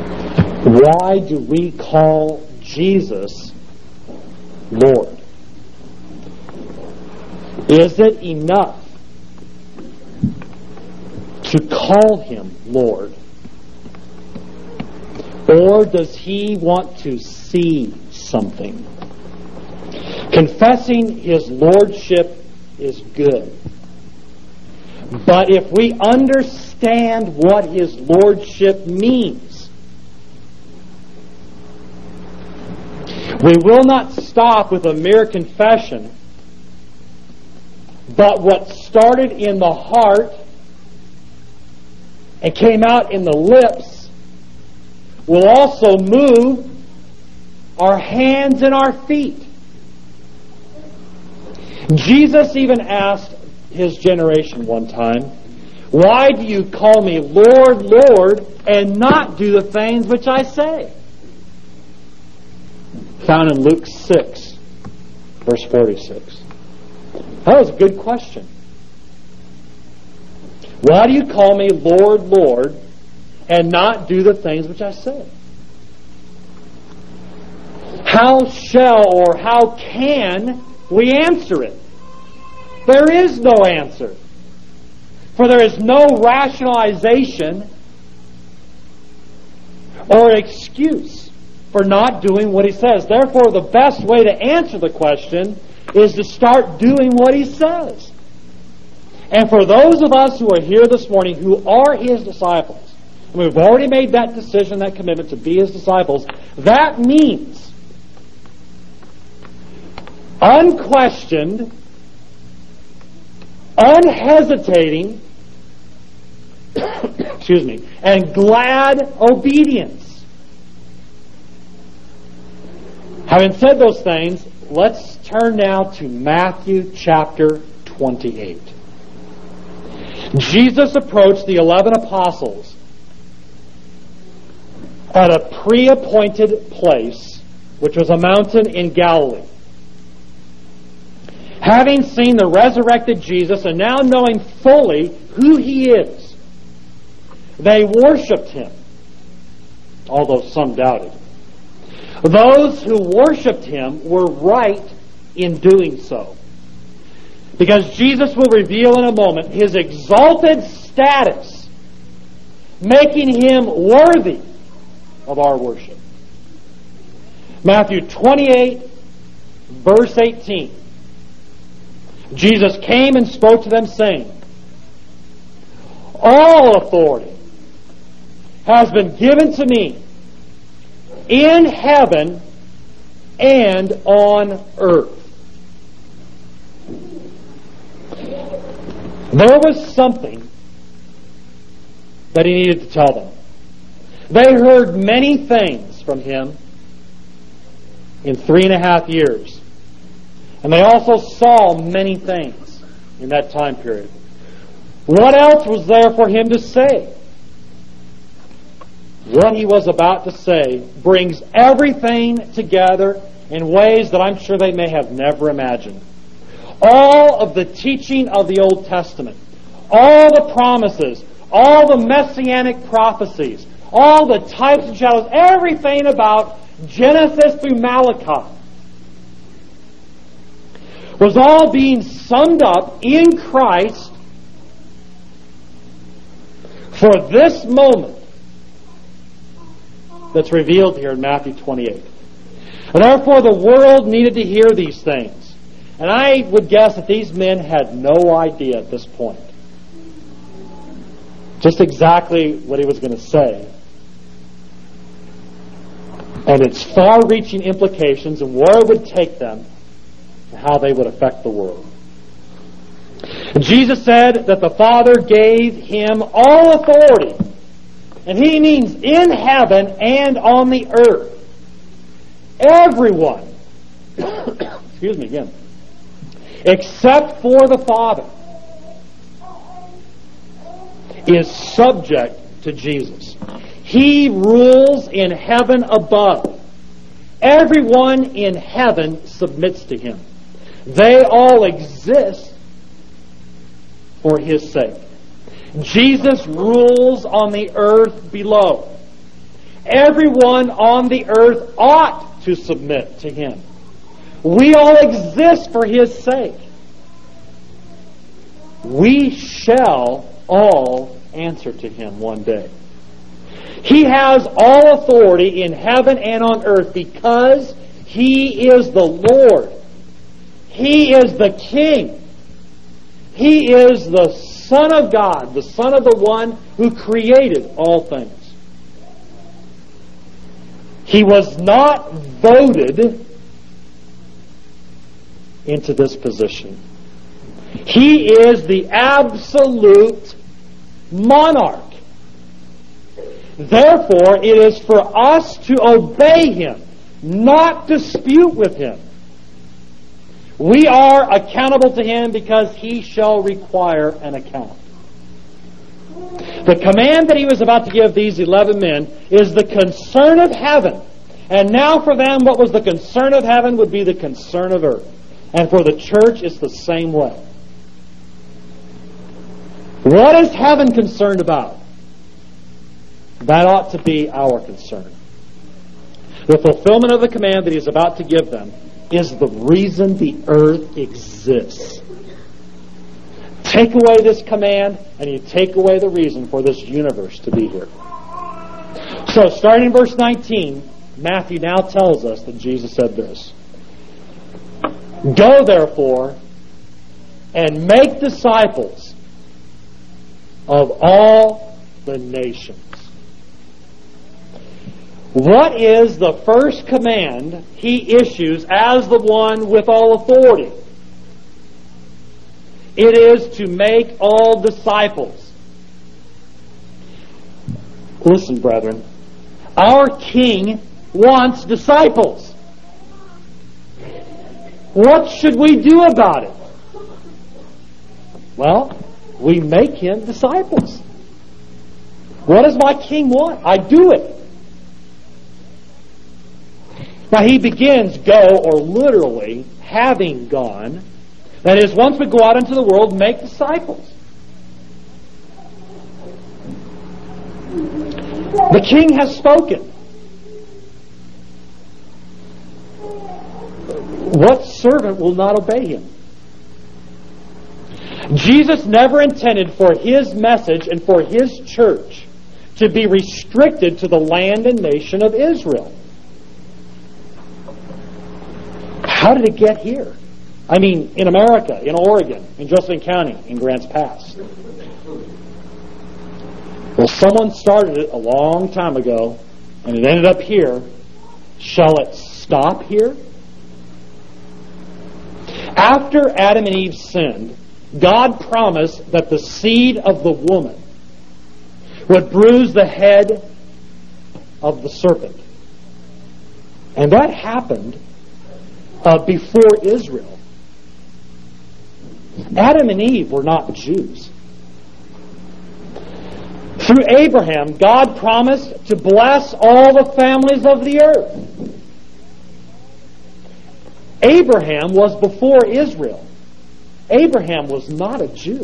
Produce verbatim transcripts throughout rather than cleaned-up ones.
Why do we call Jesus Lord? Is it enough to call Him Lord? Or does He want to see something? Confessing His Lordship is good. But if we understand what His Lordship means, we will not stop with a mere confession, but what started in the heart and came out in the lips will also move our hands and our feet. Jesus even asked His generation one time, "Why do you call me Lord, Lord, and not do the things which I say?" Found in Luke six, verse forty-six. That was a good question. Why do you call me Lord, Lord, and not do the things which I say? How shall or how can we answer it? There is no answer. For there is no rationalization or excuse for not doing what He says. Therefore, the best way to answer the question is to start doing what He says. And for those of us who are here this morning who are His disciples, and we've already made that decision, that commitment to be His disciples, that means unquestioned, unhesitating, excuse me, and glad obedience. Having said those things, let's turn now to Matthew chapter twenty-eight. Jesus approached the eleven apostles at a pre-appointed place, which was a mountain in Galilee. Having seen the resurrected Jesus and now knowing fully who He is, they worshipped Him, although some doubted. Those who worshipped Him were right in doing so, because Jesus will reveal in a moment His exalted status, making Him worthy of our worship. Matthew twenty-eight, verse eighteen. Jesus came and spoke to them, saying, "All authority has been given to me in heaven and on earth." There was something that He needed to tell them. They heard many things from Him in three and a half years. And they also saw many things in that time period. What else was there for Him to say? What He was about to say brings everything together in ways that I'm sure they may have never imagined. All of the teaching of the Old Testament, all the promises, all the messianic prophecies, all the types and shadows, everything about Genesis through Malachi was all being summed up in Christ for this moment that's revealed here in Matthew twenty-eight. And therefore the world needed to hear these things. And I would guess that these men had no idea at this point just exactly what He was going to say, and its far-reaching implications and where it would take them, and how they would affect the world. And Jesus said that the Father gave Him all authority, and He means in heaven and on the earth. Everyone, excuse me again, except for the Father, is subject to Jesus. He rules in heaven above. Everyone in heaven submits to Him. They all exist for His sake. Jesus rules on the earth below. everyone on the earth ought to submit to Him. We all exist for His sake. We shall all answer to Him one day. He has all authority in heaven and on earth because He is the Lord. He is the King. He is the Son of God, the Son of the one who created all things. He was not voted into this position. He is the absolute monarch. Therefore, it is for us to obey Him, not dispute with Him. We are accountable to Him because He shall require an account. The command that He was about to give these eleven men is the concern of heaven. And now for them, what was the concern of heaven would be the concern of earth. And for the church, it's the same way. What is heaven concerned about? That ought to be our concern. The fulfillment of the command that He's about to give them is the reason the earth exists. Take away this command, and you take away the reason for this universe to be here. So, starting in verse nineteen, Matthew now tells us that Jesus said this. Go, therefore, and make disciples of all the nations. What is the first command He issues as the one with all authority? It is to make all disciples. Listen, brethren, our King wants disciples. What should we do about it? Well, we make Him disciples. What does my King want? I do it. Now He begins go, or literally, having gone. That is, once we go out into the world, make disciples. The King has spoken. What servant will not obey Him? Jesus never intended for His message and for His church to be restricted to the land and nation of Israel. How did it get here? I mean, in America, in Oregon, in Josephine County, in Grants Pass. Well, someone started it a long time ago, and it ended up here. Shall it stop here? After Adam and Eve sinned, God promised that the seed of the woman would bruise the head of the serpent. And that happened uh, before Israel. Adam and Eve were not Jews. Through Abraham, God promised to bless all the families of the earth. Abraham was before Israel. Abraham was not a Jew.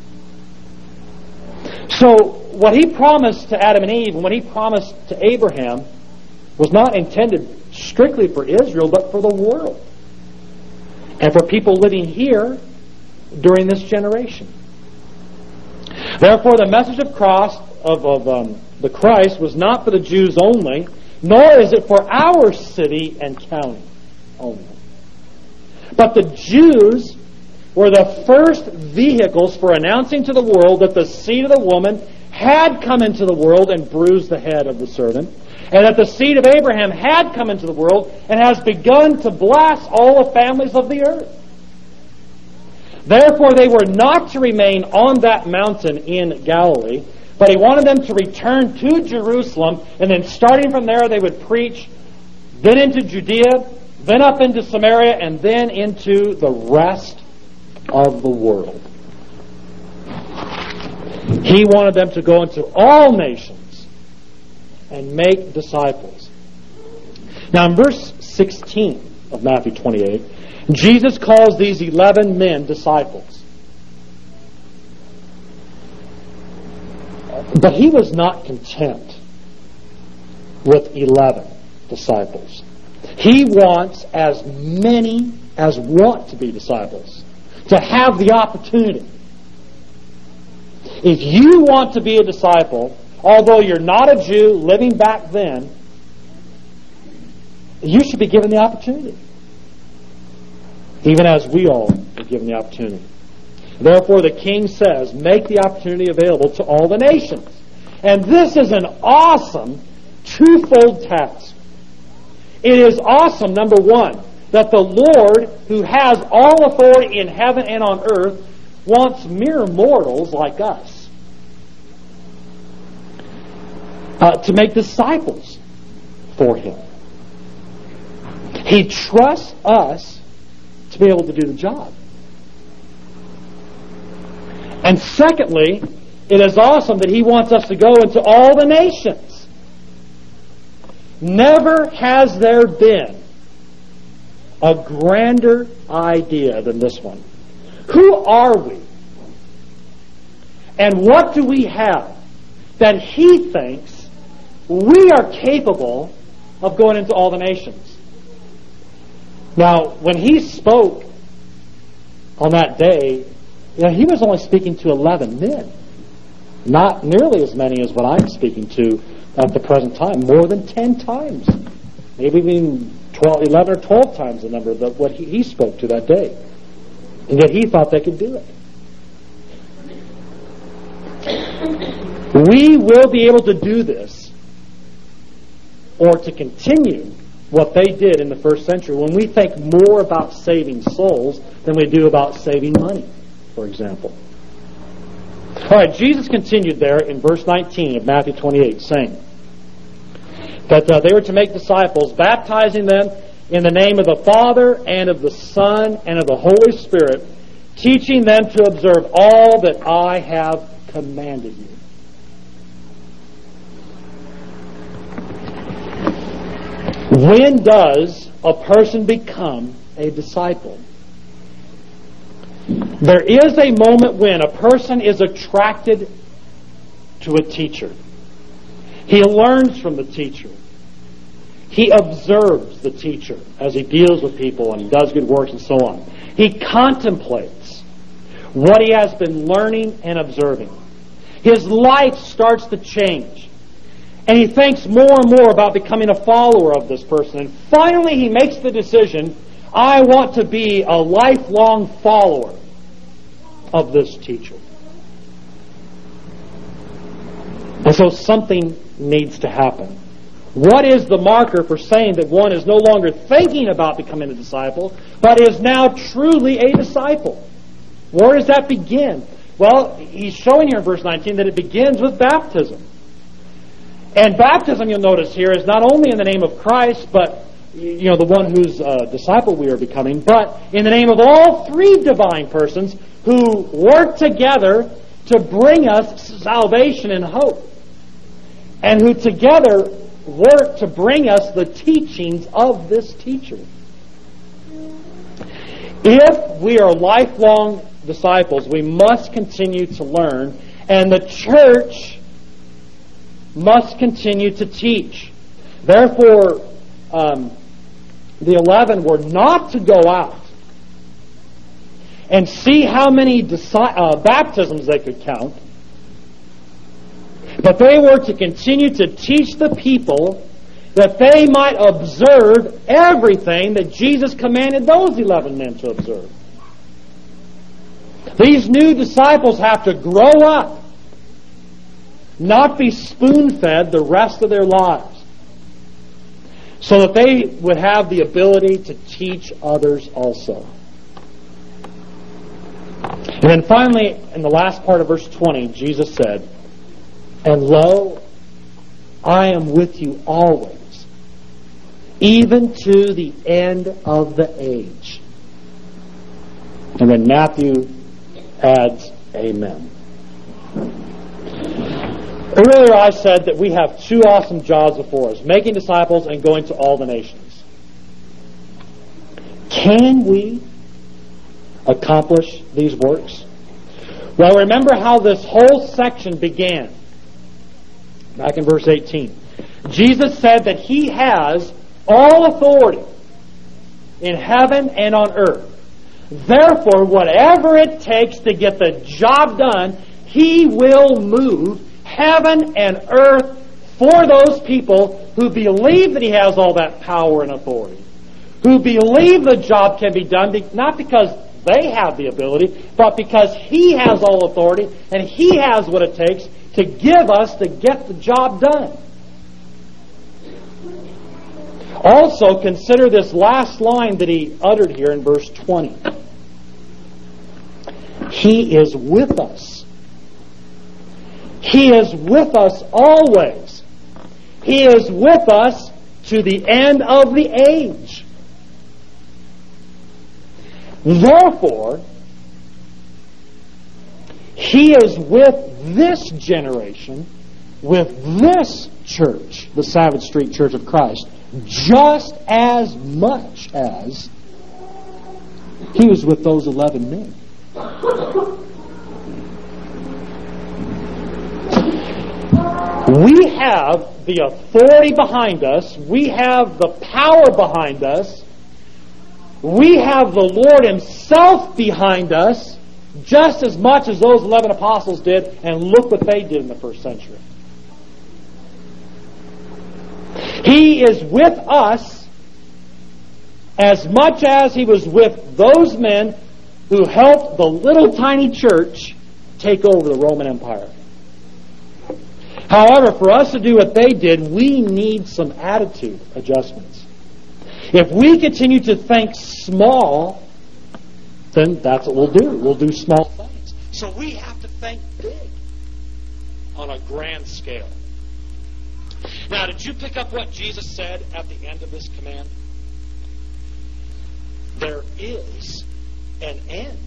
So what He promised to Adam and Eve and what He promised to Abraham was not intended strictly for Israel, but for the world. And for people living here during this generation. Therefore, the message of cross of, of um, the Christ was not for the Jews only, nor is it for our city and county only. But the Jews were the first vehicles for announcing to the world that the seed of the woman had come into the world and bruised the head of the serpent, and that the seed of Abraham had come into the world and has begun to bless all the families of the earth. Therefore, they were not to remain on that mountain in Galilee, but He wanted them to return to Jerusalem, and then starting from there, they would preach, then into Judea, then up into Samaria, and then into the rest of the world. He wanted them to go into all nations and make disciples. Now, in verse sixteen of Matthew twenty-eight, Jesus calls these eleven men disciples. But He was not content with eleven disciples. He wants as many as want to be disciples to have the opportunity. If you want to be a disciple, although you're not a Jew living back then, you should be given the opportunity. Even as we all are given the opportunity. Therefore, the king says, make the opportunity available to all the nations. And this is an awesome twofold task. It is awesome, number one, that the Lord, who has all authority in heaven and on earth, wants mere mortals like us uh, to make disciples for Him. He trusts us to be able to do the job. And secondly, it is awesome that He wants us to go into all the nations. Never has there been a grander idea than this one. Who are we? And what do we have that He thinks we are capable of going into all the nations? Now, when He spoke on that day, you know, He was only speaking to eleven men. Not nearly as many as what I'm speaking to at the present time. More than ten times. Maybe even twelve, eleven or twelve times the number of what he, he spoke to that day. And yet He thought they could do it. We will be able to do this, or to continue what they did in the first century, when we think more about saving souls than we do about saving money, for example. All right, Jesus continued there in verse nineteen of Matthew twenty-eight, saying that uh, they were to make disciples, baptizing them in the name of the Father and of the Son and of the Holy Spirit, teaching them to observe all that I have commanded you. When does a person become a disciple? There is a moment when a person is attracted to a teacher. He learns from the teacher. He observes the teacher as he deals with people and does good works and so on. He contemplates what he has been learning and observing. His life starts to change. And he thinks more and more about becoming a follower of this person. And finally he makes the decision, I want to be a lifelong follower of this teacher. And so something needs to happen. What is the marker for saying that one is no longer thinking about becoming a disciple, but is now truly a disciple? Where does that begin? Well, he's showing here in verse nineteen that it begins with baptism. And baptism, you'll notice here, is not only in the name of Christ, but you know, the one whose uh, disciple we are becoming, but in the name of all three divine persons who work together to bring us salvation and hope, and who together work to bring us the teachings of this teacher. If we are lifelong disciples, we must continue to learn, and the church must continue to teach. Therefore, um, the eleven were not to go out and see how many disi- uh, baptisms they could count, but they were to continue to teach the people that they might observe everything that Jesus commanded those eleven men to observe. These new disciples have to grow up, not be spoon-fed the rest of their lives, so that they would have the ability to teach others also. And then finally, in the last part of verse twenty, Jesus said, "And lo, I am with you always, even to the end of the age." And then Matthew adds, "Amen." Earlier I said that we have two awesome jobs before us, making disciples and going to all the nations. Can we accomplish these works? Well, remember how this whole section began. Back in verse eighteen. Jesus said that He has all authority in heaven and on earth. Therefore, whatever it takes to get the job done, He will move heaven and earth for those people who believe that He has all that power and authority, who believe the job can be done, not because they have the ability, but because He has all authority and He has what it takes to give us to get the job done. Also, consider this last line that He uttered here in verse twenty. He is with us. He is with us always. He is with us to the end of the age. Therefore, He is with this generation, with this church, the Savage Street Church of Christ, just as much as He was with those eleven men. We have the authority behind us. We have the power behind us. We have the Lord Himself behind us just as much as those eleven apostles did, and look what they did in the first century. He is with us as much as He was with those men who helped the little tiny church take over the Roman Empire. However, for us to do what they did, we need some attitude adjustments. If we continue to think small, then that's what we'll do. We'll do small things. So we have to think big on a grand scale. Now, did you pick up what Jesus said at the end of this command? There is an end.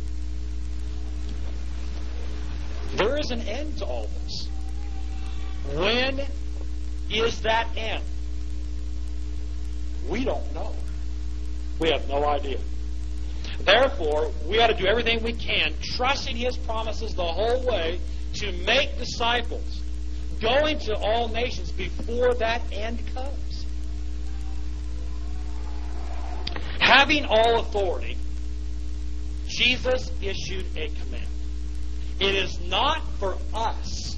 There is an end to all this. When is that end? We don't know. We have no idea. Therefore, we ought to do everything we can, trusting His promises the whole way, to make disciples, going to all nations before that end comes. Having all authority, Jesus issued a command. It is not for us.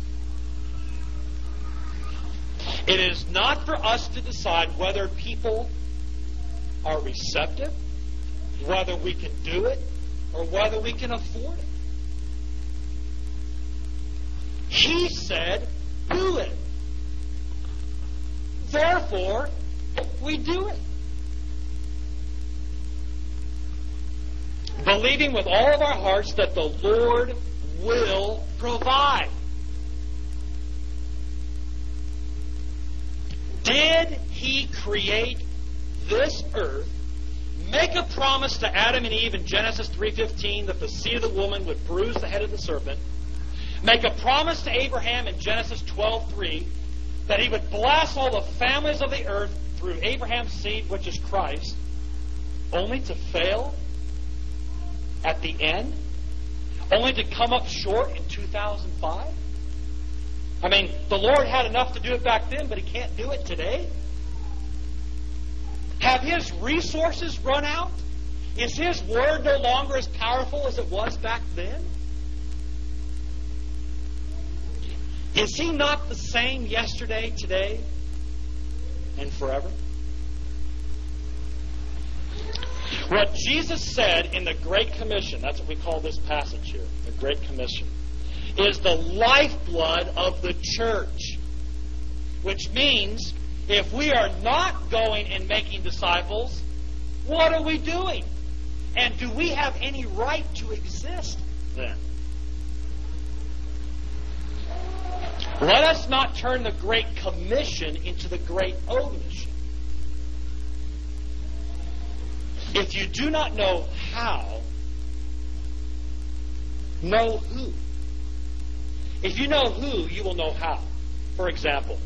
It is not for us to decide whether people are receptive, whether we can do it, or whether we can afford it. He said, do it. Therefore, we do it. Believing with all of our hearts that the Lord will provide. Did He create this earth, make a promise to Adam and Eve in Genesis three fifteen that the seed of the woman would bruise the head of the serpent, make a promise to Abraham in Genesis twelve three that He would bless all the families of the earth through Abraham's seed, which is Christ, only to fail at the end? Only to come up short in two thousand five? I mean, the Lord had enough to do it back then, but He can't do it today? Have His resources run out? Is His Word no longer as powerful as it was back then? Is He not the same yesterday, today, and forever? What Jesus said in the Great Commission, that's what we call this passage here, the Great Commission, is the lifeblood of the church. Which means, if we are not going and making disciples, what are we doing? And do we have any right to exist then? Let us not turn the Great Commission into the Great Omission. If you do not know how, know who. If you know who, you will know how. For example,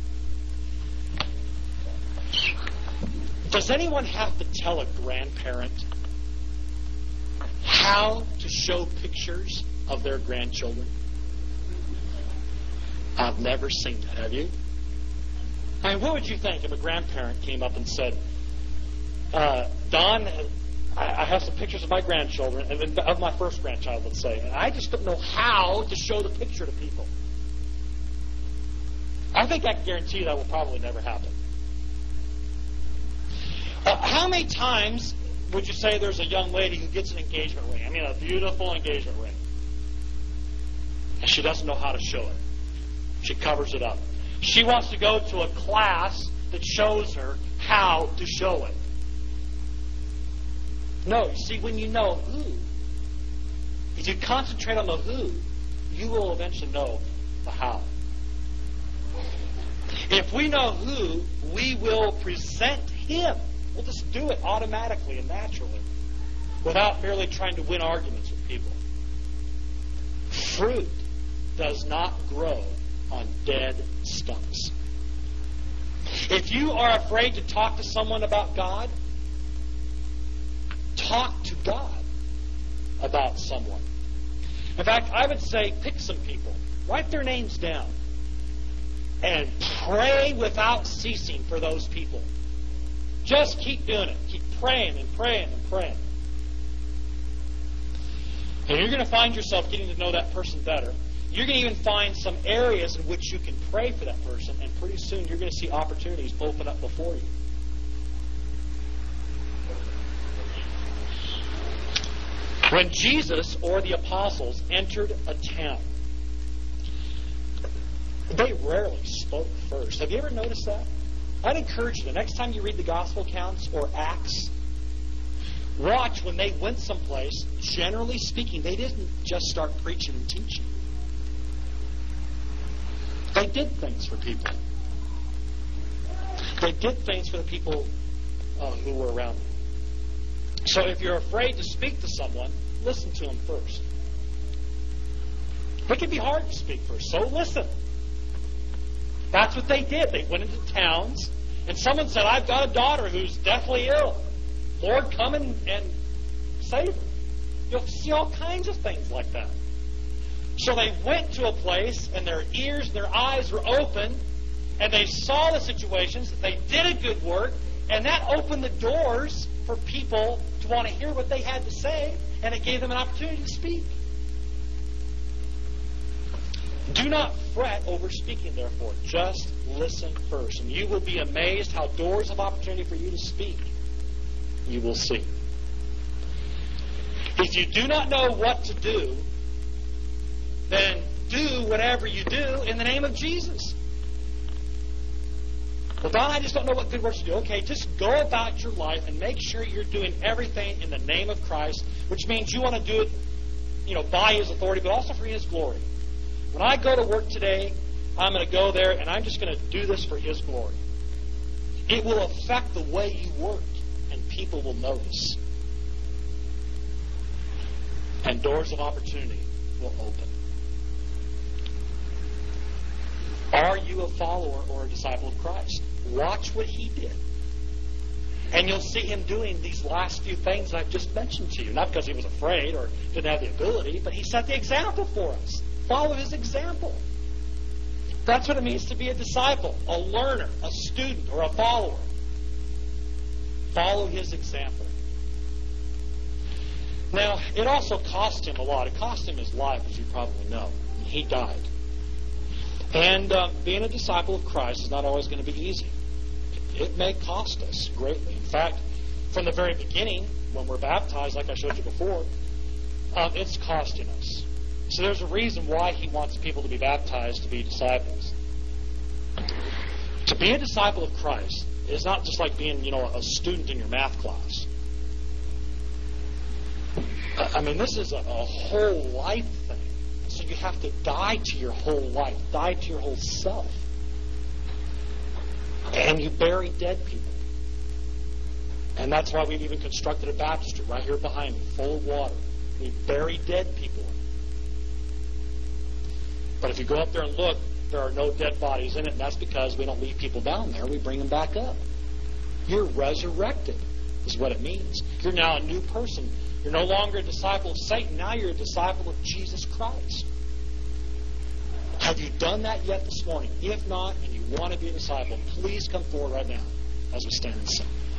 does anyone have to tell a grandparent how to show pictures of their grandchildren? I've never seen that. Have you? I mean, what would you think if a grandparent came up and said, uh, Don, I, I have some pictures of my grandchildren, and of my first grandchild, let's say, and I just don't know how to show the picture to people. I think I can guarantee that will probably never happen. Uh, how many times would you say there's a young lady who gets an engagement ring? I mean, a beautiful engagement ring. And she doesn't know how to show it. She covers it up. She wants to go to a class that shows her how to show it. No, you see, when you know who, if you concentrate on the who, you will eventually know the how. If we know who, we will present him. We'll just do it automatically and naturally without merely trying to win arguments with people. Fruit does not grow on dead stumps. If you are afraid to talk to someone about God, talk to God about someone. In fact, I would say pick some people, write their names down, and pray without ceasing for those people. Just keep doing it. Keep praying and praying and praying. And you're going to find yourself getting to know that person better. You're going to even find some areas in which you can pray for that person, and pretty soon you're going to see opportunities open up before you. When Jesus or the apostles entered a town, they rarely spoke first. Have you ever noticed that? I'd encourage you, the next time you read the Gospel accounts or Acts, watch when they went someplace, generally speaking, they didn't just start preaching and teaching. They did things for people. They did things for the people uh, who were around them. So if you're afraid to speak to someone, listen to them first. It can be hard to speak first, so listen. That's what they did. They went into towns, and someone said, I've got a daughter who's deathly ill. Lord, come and, and save her. You'll see all kinds of things like that. So they went to a place, and their ears and their eyes were open, and they saw the situations. They did a good work, and that opened the doors for people to want to hear what they had to say, and it gave them an opportunity to speak. Do not fret over speaking, therefore. Just listen first, and you will be amazed how doors of opportunity for you to speak you will see. If you do not know what to do, then do whatever you do in the name of Jesus. Well, Don, I just don't know what good works to do. Okay, just go about your life and make sure you're doing everything in the name of Christ, which means you want to do it, you know, by His authority, but also for His glory. When I go to work today, I'm going to go there and I'm just going to do this for His glory. It will affect the way you work, and people will notice. And doors of opportunity will open. Are you a follower or a disciple of Christ? Watch what He did. And you'll see Him doing these last few things I've just mentioned to you. Not because He was afraid or didn't have the ability, but He set the example for us. Follow His example. That's what it means to be a disciple, a learner, a student, or a follower. Follow His example. Now, it also cost Him a lot. It cost Him His life, as you probably know. He died. And uh, being a disciple of Christ is not always going to be easy. It may cost us greatly. In fact, from the very beginning, when we're baptized, like I showed you before, um, it's costing us. So there's a reason why He wants people to be baptized, to be disciples. To be a disciple of Christ is not just like being, you know, a student in your math class. I mean, this is a, a whole life thing. So you have to die to your whole life, die to your whole self. And you bury dead people. And that's why we've even constructed a baptistry right here behind me, full of water. We bury dead people in it. But if you go up there and look, there are no dead bodies in it, and that's because we don't leave people down there. We bring them back up. You're resurrected, is what it means. You're now a new person. You're no longer a disciple of Satan. Now you're a disciple of Jesus Christ. Have you done that yet this morning? If not, and you want to be a disciple, please come forward right now as we stand and sing.